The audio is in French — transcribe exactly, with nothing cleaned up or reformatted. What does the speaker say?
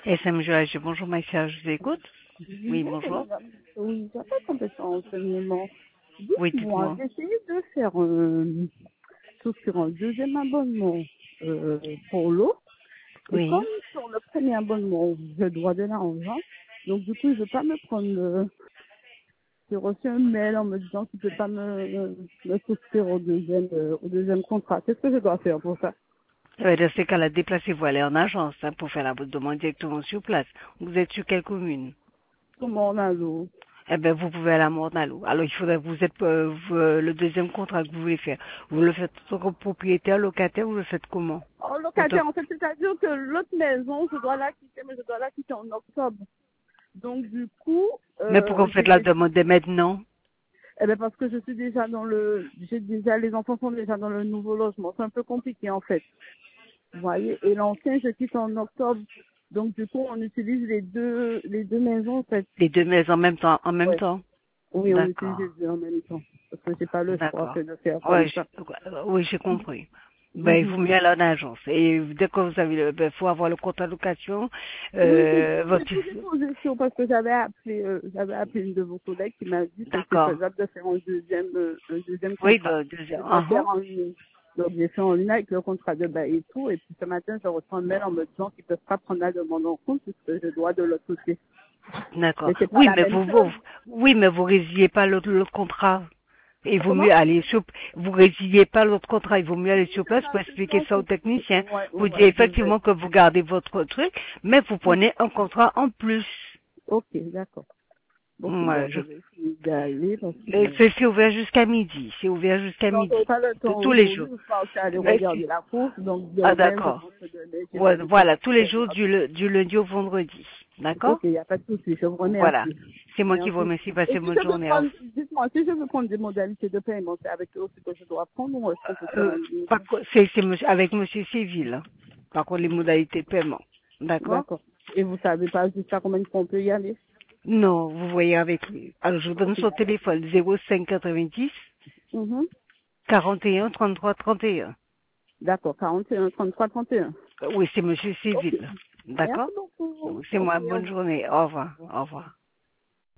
S M G H, bonjour Maïssa, je vous écoute. Oui, Oui, bonjour, bonjour. madame. Oui, j'ai pas complètement renseignement. Oui, Dites-moi, dites-moi. j'ai essayé de faire euh, souscrire un deuxième abonnement euh, pour l'eau. Et comme Oui. sur le premier abonnement, je dois de l'argent, donc du coup, je ne veux pas me prendre... le- J'ai reçu un mail en me disant qu'il ne peut pas me, me, me souscrire au deuxième, euh, au deuxième contrat. Qu'est-ce que je dois faire pour ça? Euh, Dans ces cas-là, déplacez-vous, allez en agence hein, pour faire la demande directement sur place. Vous êtes sur quelle commune? Comment on a l'eau? Eh bien, vous pouvez aller à Mornalo. Alors, il faudrait que vous êtes euh, vous, euh, le deuxième contrat que vous voulez faire. Vous le faites en tant que propriétaire, locataire, vous le faites comment? En En tant- locataire, en fait, c'est-à-dire que l'autre maison, je dois la quitter, mais je dois la quitter en octobre. Donc du coup, Mais pourquoi euh, vous j'ai faites la des demande dès maintenant? Eh ben parce que je suis déjà dans le, j'ai déjà, les enfants sont déjà dans le nouveau logement. C'est un peu compliqué en fait. Vous voyez. Et l'ancien, je quitte en octobre. Donc du coup, on utilise les deux, les deux maisons en fait. Les deux maisons en même temps, en même Ouais. temps? Oui, on utilise les D'accord. deux en même temps. Parce que j'ai pas le choix D'accord. que de faire comme Ouais, ça. je- euh, oui, j'ai compris. Ben, il Mhm. vaut mieux aller en agence. Et dès que vous avez le, ben, faut avoir le compte allocation, Oui, j'ai euh, tout, j'ai votre, tout déposé sur parce que j'avais appelé, euh, j'avais appelé une de vos collègues qui m'a dit que c'est d'accord. faisable de faire un deuxième, euh, un deuxième Oui, contrat ben, deuxième, et de le uh-huh. faire en ligne. Donc j'ai fait en ligne avec le contrat de bail et tout. Et puis ce matin, je reçois un mail en me disant qu'ils ne peuvent pas prendre la demande en compte puisque je dois de l'autre côté. D'accord. Mais c'est pas Oui, la mais même vous, vous, chose. oui, mais vous résiliez pas l'autre, l'autre contrat. Il vaut Comment? mieux aller sur, vous résiliez pas l'autre contrat, il vaut mieux aller Oui, sur c'est place ça, pour c'est expliquer ça. ça au technicien. c'est- Ouais, Vous dites ouais, je vais. effectivement que vous gardez votre truc, mais vous prenez un contrat en plus. Ok, d'accord. Ok, Ouais, bon, je, je vais essayer d'aller parce Et que C'est c'est ouvert jusqu'à midi. C'est ouvert jusqu'à non, j'aurais midi. pas le De temps tous les aujourd'hui, jours. je pense aller Mais si- regarder la course, donc Ah demain, je d'accord. pense que demain, Ouais, j'irai peut-être voilà, tous les jours regarder. du, le- du lundi au vendredi. Ok, D'accord? il n'y a pas de souci, je vous Voilà. remercie. C'est moi qui vous Merci. remercie. Et Passez si une bonne je veux journée. Au prendre, revoir. dites-moi, si je veux prendre des modalités de paiement, c'est avec eux aussi que je dois prendre ou est-ce qu'on peut faire Euh, en ligne? par co- c'est c'est monsieur- avec monsieur Civil. Hein. Par contre, les modalités de paiement. D'accord? D'accord. Et vous savez pas jusqu'à combien de fois on peut y aller? Non, vous voyez avec lui. Alors, je vous donne Ok, il son n'y a pas de souci. téléphone zéro cinq quatre-vingt-dix Mhm. quarante et un trente-trois trente et un. D'accord, quarante et un, trente-trois, trente et un. Euh, Oui, c'est monsieur Ok. Civil. D'accord? Merci beaucoup. C'est Ok, moi. au Bonne revoir. journée. Au revoir. Au revoir. Au revoir.